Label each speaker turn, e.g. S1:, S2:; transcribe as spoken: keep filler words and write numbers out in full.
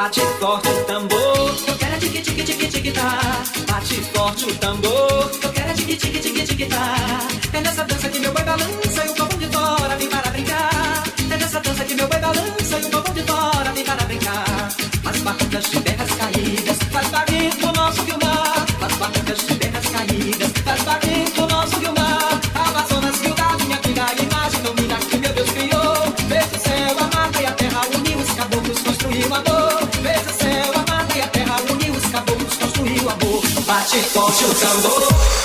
S1: Bate forte o tambor, eu quero é tique tique tique tique tá. Bate forte o tambor, eu quero é tique tique tique tique tá. É nessa dança que meu boi balança e o povo de fora vem para brincar. É nessa dança que meu boi balança e o povo de fora vem para brincar. As batucas de terras caídas faz barulho no nosso Guilmar. As batucas de terras caídas faz barulho no nosso Guilmar. Amazonas, Rio da minha vida, imagem domina que meu Deus criou. Veja o céu, a mata e a terra uniu, os caboclos construiu amor. Veja o céu, a mata e a terra uniu, os caboclos construiu amor. Bate forte o tambor.